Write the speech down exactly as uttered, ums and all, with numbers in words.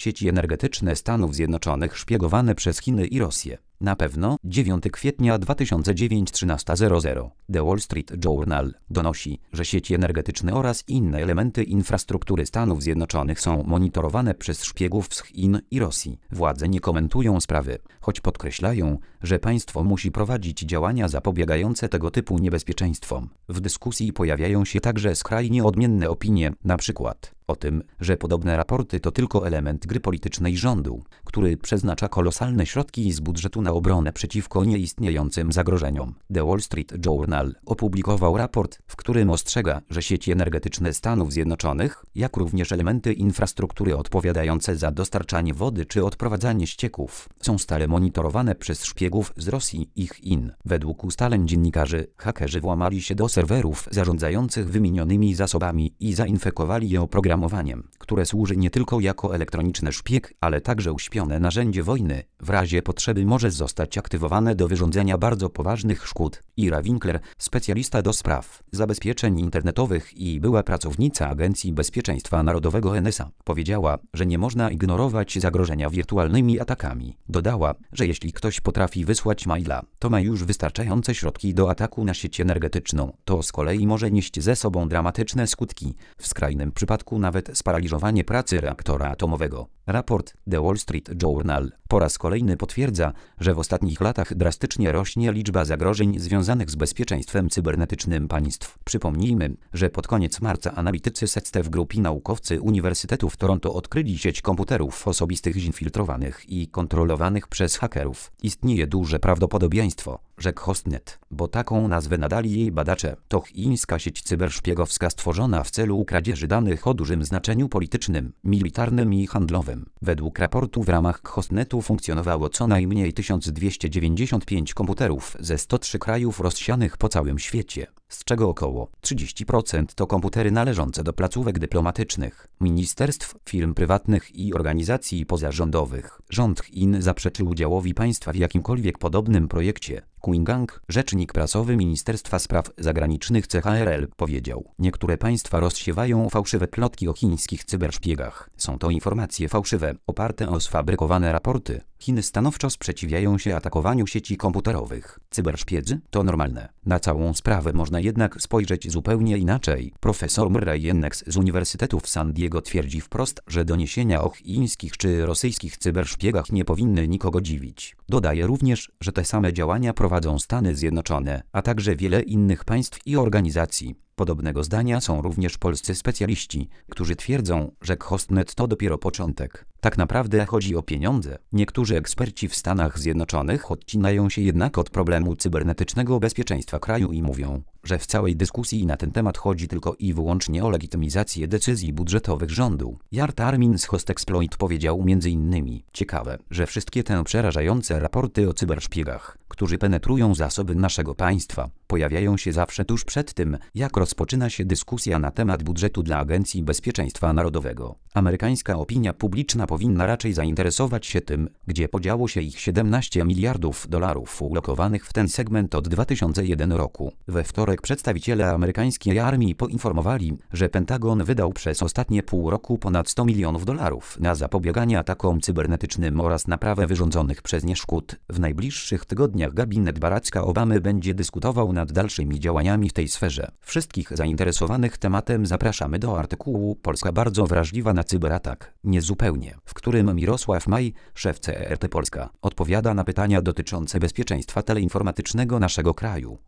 Sieci energetyczne Stanów Zjednoczonych szpiegowane przez Chiny i Rosję. Na pewno dziewiątego kwietnia dwa tysiące dziewiątego trzynaście zero zero The Wall Street Journal donosi, że sieci energetyczne oraz inne elementy infrastruktury Stanów Zjednoczonych są monitorowane przez szpiegów z Chin i Rosji. Władze nie komentują sprawy, choć podkreślają, że państwo musi prowadzić działania zapobiegające tego typu niebezpieczeństwom. W dyskusji pojawiają się także skrajnie odmienne opinie, na przykład o tym, że podobne raporty to tylko element gry politycznej rządu, który przeznacza kolosalne środki z budżetu na obronę przeciwko nieistniejącym zagrożeniom. The Wall Street Journal opublikował raport, w którym ostrzega, że sieci energetyczne Stanów Zjednoczonych, jak również elementy infrastruktury odpowiadające za dostarczanie wody czy odprowadzanie ścieków, są stale monitorowane przez szpiegów z Rosji i Chin. Według ustaleń dziennikarzy, hakerzy włamali się do serwerów zarządzających wymienionymi zasobami i zainfekowali je oprogramowaniem, które służy nie tylko jako elektroniczny szpieg, ale także uśpione narzędzie wojny. W razie potrzeby może zostać aktywowane do wyrządzenia bardzo poważnych szkód. Ira Winkler, specjalista do spraw zabezpieczeń internetowych i była pracownica Agencji Bezpieczeństwa Narodowego N S A, powiedziała, że nie można ignorować zagrożenia wirtualnymi atakami. Dodała, że jeśli ktoś potrafi wysłać maila, to ma już wystarczające środki do ataku na sieć energetyczną. To z kolei może nieść ze sobą dramatyczne skutki, w skrajnym przypadku nawet sparaliżowanie pracy reaktora atomowego. Raport The Wall Street Journal po raz kolejny potwierdza, że w ostatnich latach drastycznie rośnie liczba zagrożeń związanych z bezpieczeństwem cybernetycznym państw. Przypomnijmy, że pod koniec marca analitycy Setstep Group i naukowcy Uniwersytetu w Toronto odkryli sieć komputerów osobistych zinfiltrowanych i kontrolowanych przez hakerów. Istnieje duże prawdopodobieństwo, że Hostnet, bo taką nazwę nadali jej badacze, to chińska sieć cyberszpiegowska stworzona w celu kradzieży danych o dużym znaczeniu politycznym, militarnym i handlowym. Według raportu w ramach Hostnetu funkcjonowało co najmniej tysiąc dwieście dziewięćdziesiąt pięć komputerów ze stu trzech krajów rozsianych po całym świecie, z czego około trzydzieści procent to komputery należące do placówek dyplomatycznych, ministerstw, firm prywatnych i organizacji pozarządowych. Rząd Chin zaprzeczył udziałowi państwa w jakimkolwiek podobnym projekcie. Qin Gang, rzecznik prasowy Ministerstwa Spraw Zagranicznych C H R L, powiedział: niektóre państwa rozsiewają fałszywe plotki o chińskich cyberszpiegach. Są to informacje fałszywe, oparte o sfabrykowane raporty. Chiny stanowczo sprzeciwiają się atakowaniu sieci komputerowych. Cyberszpiedzy to normalne. Na całą sprawę można jednak spojrzeć zupełnie inaczej. Profesor Murray Yennex z Uniwersytetu w San Diego twierdzi wprost, że doniesienia o chińskich czy rosyjskich cyberszpiegach nie powinny nikogo dziwić. Dodaje również, że te same działania prowadzą Stany Zjednoczone, a także wiele innych państw i organizacji. Podobnego zdania są również polscy specjaliści, którzy twierdzą, że Hostnet to dopiero początek. Tak naprawdę chodzi o pieniądze. Niektórzy eksperci w Stanach Zjednoczonych odcinają się jednak od problemu cybernetycznego bezpieczeństwa kraju i mówią, że w całej dyskusji na ten temat chodzi tylko i wyłącznie o legitymizację decyzji budżetowych rządu. Yard Armin z Hostexploit powiedział między innymi: ciekawe, że wszystkie te przerażające raporty o cyberszpiegach, którzy penetrują zasoby naszego państwa, pojawiają się zawsze tuż przed tym, jak rozpoczyna się dyskusja na temat budżetu dla Agencji Bezpieczeństwa Narodowego. Amerykańska opinia publiczna powinna raczej zainteresować się tym, gdzie podziało się ich siedemnaście miliardów dolarów ulokowanych w ten segment od dwa tysiące pierwszego roku. We wtorek przedstawiciele amerykańskiej armii poinformowali, że Pentagon wydał przez ostatnie pół roku ponad sto milionów dolarów na zapobieganie atakom cybernetycznym oraz naprawę wyrządzonych przez nie szkód. W najbliższych tygodniach gabinet Baracka Obamy będzie dyskutował nad dalszymi działaniami w tej sferze. Wszystkich zainteresowanych tematem zapraszamy do artykułu Polska bardzo wrażliwa na cyberatak. Niezupełnie, w którym Mirosław Maj, szef C E R T Polska, odpowiada na pytania dotyczące bezpieczeństwa teleinformatycznego naszego kraju.